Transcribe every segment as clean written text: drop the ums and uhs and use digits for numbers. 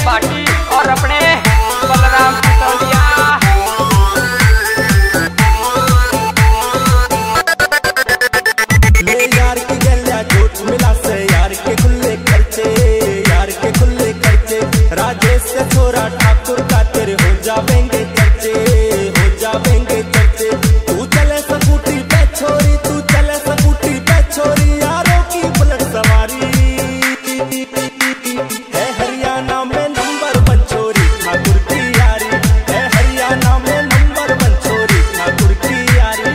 भाटी और अपने बलराम पितौलिया। ले यार की गलिया झूठ मिला से यार के खुले खर्चे, यार के खुले खर्चे। राजेश से छोरा ठाकुर का तेरे हो जावेंगे चर्चे, हो जावेंगे चर्चे। तू चले स्कूटी पे छोरी, तू चले स्कूटी पे छोरी, यारों की बुलेट सवारी है हरियाणा में नंबर 1 छोरी ठाकुर की यारी, है हरियाणा में नंबर 1 छोरी ठाकुर की यारी।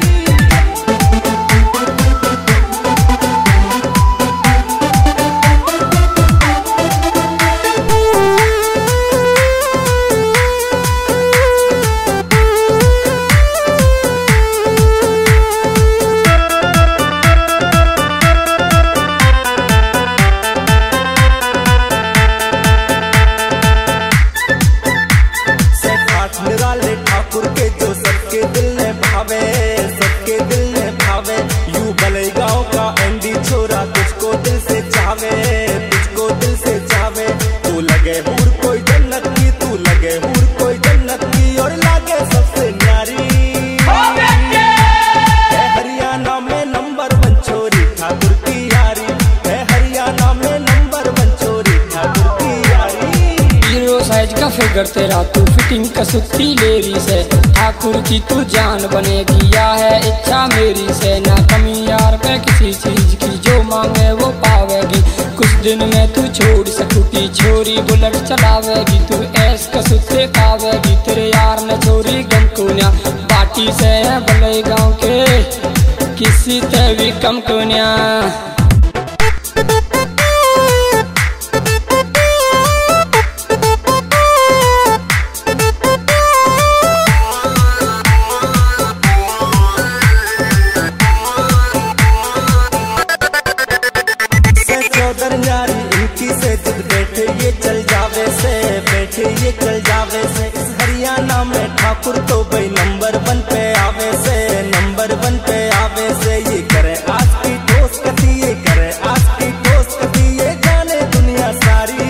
निराले ठाकुर के जो सबके दिल में भावे, सबके दिल में भावे। यू भले गाँव का एंडी छोरा तुझको दिल से चावे, तुझको दिल से चावे। तू लगे हूर कोई जन्नत की, तू लगे हूर कोई जन्नत की, और लागे सबसे न्यारी है हरियाणा में नंबर 1 छोरी ठाकुर की यारी, है हरियाणा में नंबर 1 छोरी ठाकुर की यारी। हीरो साइज का फिगर तेरा, तू फिटिंग का सुत्ती लेरी से। ठाकुर की तू जान बनेगी, या है इच्छा मेरी से। ना कमी यार पे किसी चीज की, जो मांगे वो पावेगी। कुछ दिन में तू छोड़ सकूती छोरी, बुलेट चलावेगी। तू ऐस का सुत्ते पावेगी, तेरे यार ने छोरी गमकुनिया। पार्टी से है भले गाँव के, किसी ते भी कम कुनिया। इनकी से जिद बैठे ये चल जावे से, बैठे ये चल जावे से। इस हरियाणा में ठाकुर तो भाई नंबर 1 पे आवे से, नंबर 1 पे आवे से। ये करे आज की ठोस कथी, ये करे आज की ठोस कथी, ये जाने दुनिया सारी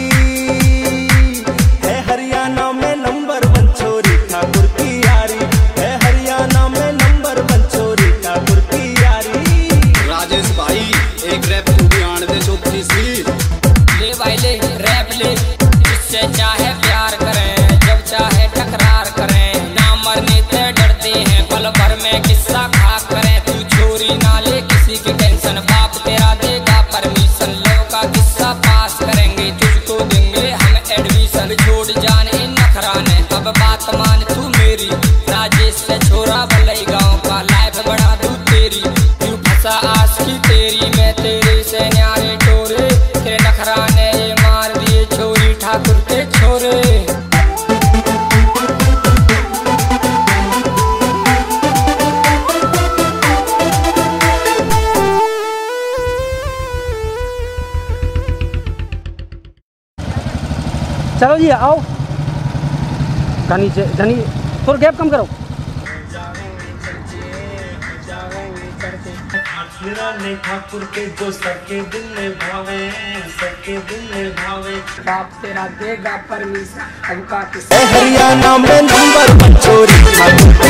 है हरियाणा में नंबर 1 छोरी ठाकुर की यारी, है हरियाणा में नंबर 1 छोरी ठाकुर की यारी। राजेश भाई एक रैप तू भी आन दे चौथी सी। ले भाई ले रैप ले, जिससे चाहे प्यार करें, जब चाहे टकरार करें। ना मरने से डरते हैं, पल भर में किस्सा खाक करें। तू छोरी ना ले किसी की टेंशन, बाप तेरा देगा परमिशन। लव का किस्सा पास करेंगे, तुझको देंगे हम एडमिशन। छोड़ जान इन नखराने, अब बात मान तू मेरी। राजेश से छोरा भले गाँव का, लाइफ बढ़ा दूं तेरी। तू फंसा आस की तेरी, मैं तेरे से न्यारे टोरे। तेरे नखराने ये मार दिए छोरी ठाकुर के छोरे। चलो जी आओ नीचे, धनी थोड़ा गैप कम करो। निराले ठाकुर के जो सबके दिल में भावे, सबके दिल में भावे। बाप तेरा देगा परमिशन, अब का हरियाणा में नंबर 1 छोरी ठाकुर